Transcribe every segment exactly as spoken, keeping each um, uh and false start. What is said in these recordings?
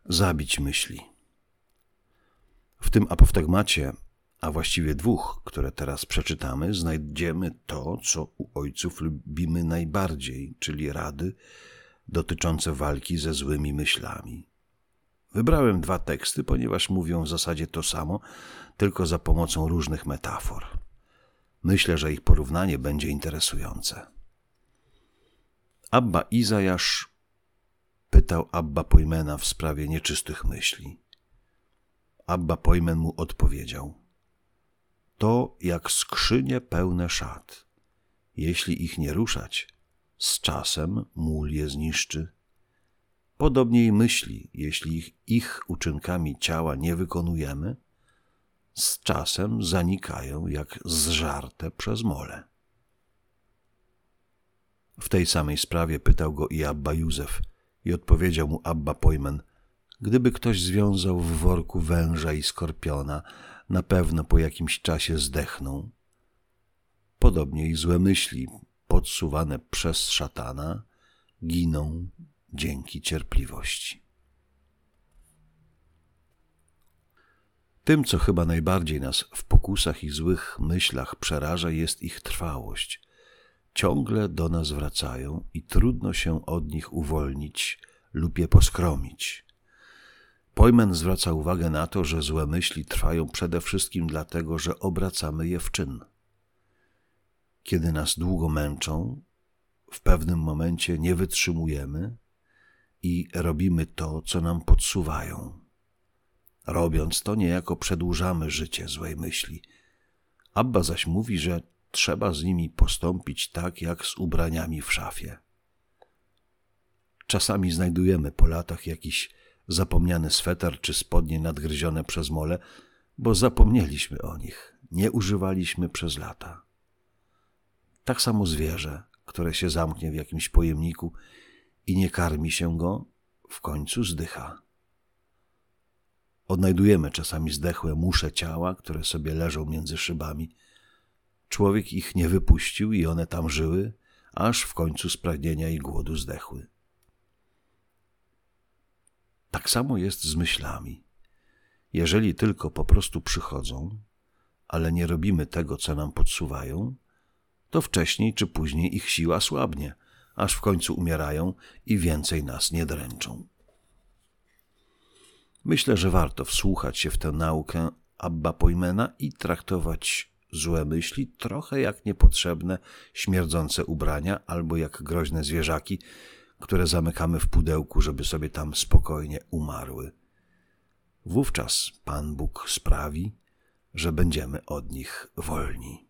Zabić myśli. W tym apoftegmacie, a właściwie dwóch, które teraz przeczytamy, znajdziemy to, co u ojców lubimy najbardziej, czyli rady dotyczące walki ze złymi myślami. Wybrałem dwa teksty, ponieważ mówią w zasadzie to samo, tylko za pomocą różnych metafor. Myślę, że ich porównanie będzie interesujące. Abba Izajasz pytał Abba Pojmena w sprawie nieczystych myśli. Abba Pojmen mu odpowiedział: to jak skrzynie pełne szat. Jeśli ich nie ruszać, z czasem mól je zniszczy. Podobnie i myśli, jeśli ich, ich uczynkami ciała nie wykonujemy, z czasem zanikają jak zżarte przez mole. W tej samej sprawie pytał go i Abba Józef i odpowiedział mu Abba Pojmen: gdyby ktoś związał w worku węża i skorpiona, na pewno po jakimś czasie zdechną. Podobnie i złe myśli, podsuwane przez szatana, giną dzięki cierpliwości. Tym, co chyba najbardziej nas w pokusach i złych myślach przeraża, jest ich trwałość. Ciągle do nas wracają i trudno się od nich uwolnić lub je poskromić. Pojmen zwraca uwagę na to, że złe myśli trwają przede wszystkim dlatego, że obracamy je w czyn. Kiedy nas długo męczą, w pewnym momencie nie wytrzymujemy i robimy to, co nam podsuwają. Robiąc to, niejako przedłużamy życie złej myśli. Abba zaś mówi, że trzeba z nimi postąpić tak, jak z ubraniami w szafie. Czasami znajdujemy po latach jakiś zapomniany sweter czy spodnie nadgryzione przez mole, bo zapomnieliśmy o nich, nie używaliśmy przez lata. Tak samo zwierzę, które się zamknie w jakimś pojemniku i nie karmi się go, w końcu zdycha. Odnajdujemy czasami zdechłe musze ciała, które sobie leżą między szybami. Człowiek ich nie wypuścił i one tam żyły, aż w końcu z pragnienia i głodu zdechły. Tak samo jest z myślami. Jeżeli tylko po prostu przychodzą, ale nie robimy tego, co nam podsuwają, to wcześniej czy później ich siła słabnie, aż w końcu umierają i więcej nas nie dręczą. Myślę, że warto wsłuchać się w tę naukę Abba Pojmena i traktować złe myśli trochę jak niepotrzebne, śmierdzące ubrania albo jak groźne zwierzaki, które zamykamy w pudełku, żeby sobie tam spokojnie umarły. Wówczas Pan Bóg sprawi, że będziemy od nich wolni.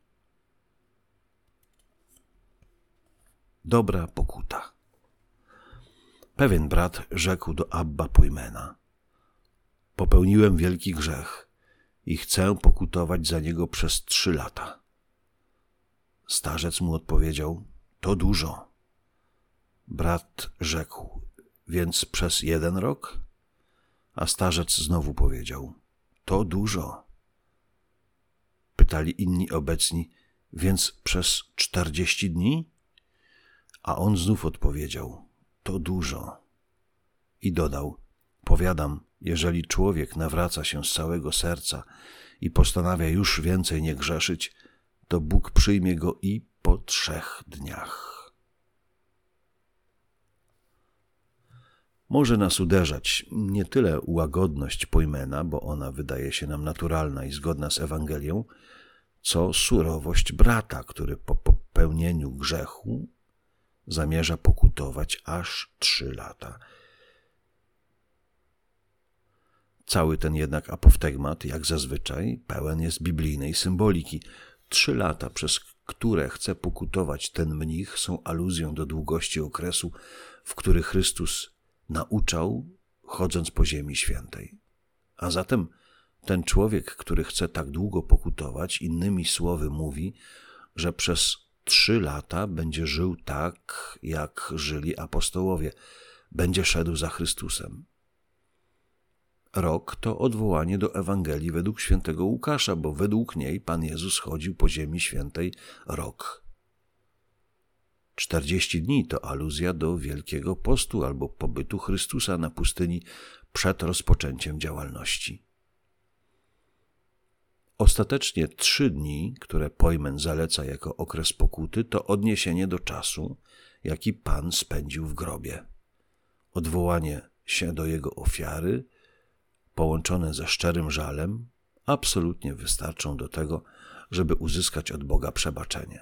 Dobra pokuta. Pewien brat rzekł do Abba Pojmena: popełniłem wielki grzech i chcę pokutować za niego przez trzy lata. Starzec mu odpowiedział: to dużo. Brat rzekł: więc przez jeden rok? A starzec znowu powiedział: to dużo. Pytali inni obecni: więc przez czterdzieści dni? A on znów odpowiedział: to dużo. I dodał: powiadam, jeżeli człowiek nawraca się z całego serca i postanawia już więcej nie grzeszyć, to Bóg przyjmie go i po trzech dniach. Może nas uderzać nie tyle łagodność Pojmena, bo ona wydaje się nam naturalna i zgodna z Ewangelią, co surowość brata, który po popełnieniu grzechu zamierza pokutować aż trzy lata. Cały ten jednak apoftegmat, jak zazwyczaj, pełen jest biblijnej symboliki. Trzy lata, przez które chce pokutować ten mnich, są aluzją do długości okresu, w który Chrystus nauczał, chodząc po ziemi świętej. A zatem ten człowiek, który chce tak długo pokutować, innymi słowy mówi, że przez trzy lata będzie żył tak, jak żyli apostołowie, będzie szedł za Chrystusem. Rok to odwołanie do Ewangelii według świętego Łukasza, bo według niej Pan Jezus chodził po ziemi świętej rok. Czterdzieści dni to aluzja do Wielkiego Postu albo pobytu Chrystusa na pustyni przed rozpoczęciem działalności. Ostatecznie trzy dni, które Pojmen zaleca jako okres pokuty, to odniesienie do czasu, jaki Pan spędził w grobie. Odwołanie się do Jego ofiary, połączone ze szczerym żalem, absolutnie wystarczą do tego, żeby uzyskać od Boga przebaczenie.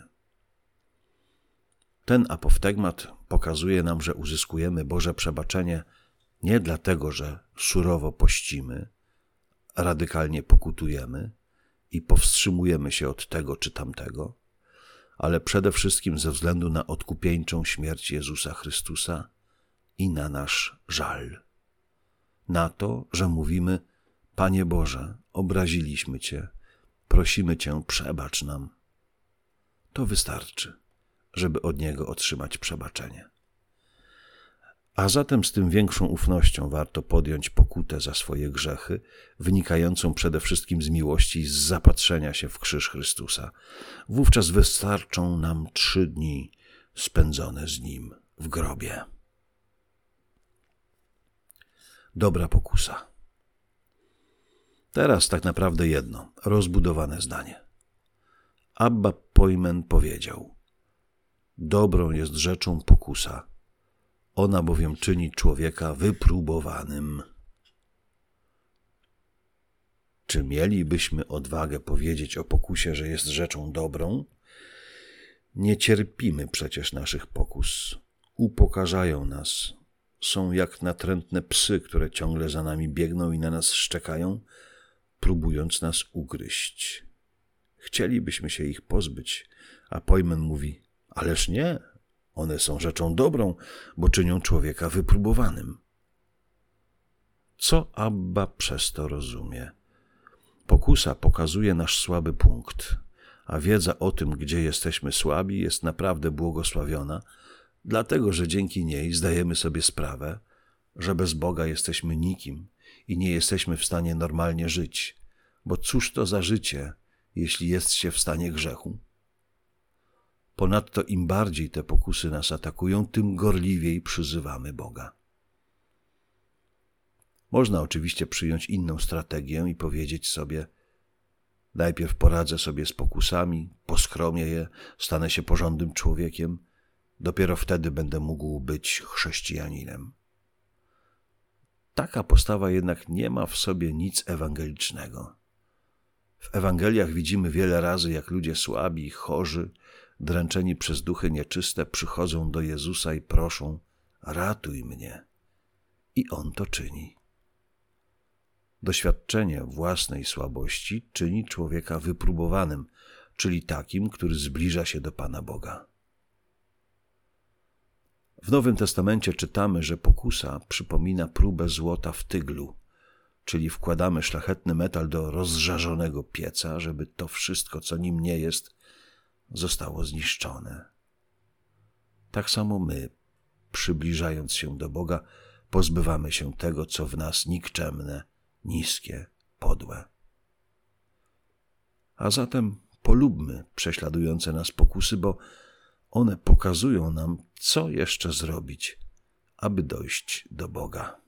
Ten apoftegmat pokazuje nam, że uzyskujemy Boże przebaczenie nie dlatego, że surowo pościmy, radykalnie pokutujemy i powstrzymujemy się od tego czy tamtego, ale przede wszystkim ze względu na odkupieńczą śmierć Jezusa Chrystusa i na nasz żal. Na to, że mówimy: Panie Boże, obraziliśmy Cię, prosimy Cię, przebacz nam. To wystarczy, żeby od Niego otrzymać przebaczenie. A zatem z tym większą ufnością warto podjąć pokutę za swoje grzechy, wynikającą przede wszystkim z miłości i z zapatrzenia się w krzyż Chrystusa. Wówczas wystarczą nam trzy dni spędzone z Nim w grobie. Dobra pokusa. Teraz tak naprawdę jedno, rozbudowane zdanie. Abba Pojmen powiedział: dobrą jest rzeczą pokusa, ona bowiem czyni człowieka wypróbowanym. Czy mielibyśmy odwagę powiedzieć o pokusie, że jest rzeczą dobrą? Nie cierpimy przecież naszych pokus. Upokarzają nas. Są jak natrętne psy, które ciągle za nami biegną i na nas szczekają, próbując nas ugryźć. Chcielibyśmy się ich pozbyć, a Pojmen mówi: ależ nie, one są rzeczą dobrą, bo czynią człowieka wypróbowanym. Co Abba przez to rozumie? Pokusa pokazuje nasz słaby punkt, a wiedza o tym, gdzie jesteśmy słabi, jest naprawdę błogosławiona, dlatego że dzięki niej zdajemy sobie sprawę, że bez Boga jesteśmy nikim i nie jesteśmy w stanie normalnie żyć, bo cóż to za życie, jeśli jest się w stanie grzechu? Ponadto im bardziej te pokusy nas atakują, tym gorliwiej przyzywamy Boga. Można oczywiście przyjąć inną strategię i powiedzieć sobie: najpierw poradzę sobie z pokusami, poskromię je, stanę się porządnym człowiekiem, dopiero wtedy będę mógł być chrześcijaninem. Taka postawa jednak nie ma w sobie nic ewangelicznego. W Ewangeliach widzimy wiele razy, jak ludzie słabi, chorzy, dręczeni przez duchy nieczyste przychodzą do Jezusa i proszą: ratuj mnie. I On to czyni. Doświadczenie własnej słabości czyni człowieka wypróbowanym, czyli takim, który zbliża się do Pana Boga. W Nowym Testamencie czytamy, że pokusa przypomina próbę złota w tyglu, czyli wkładamy szlachetny metal do rozżarzonego pieca, żeby to wszystko, co nim nie jest, zostało zniszczone. Tak samo my, przybliżając się do Boga, pozbywamy się tego, co w nas nikczemne, niskie, podłe. A zatem polubmy prześladujące nas pokusy, bo one pokazują nam, co jeszcze zrobić, aby dojść do Boga.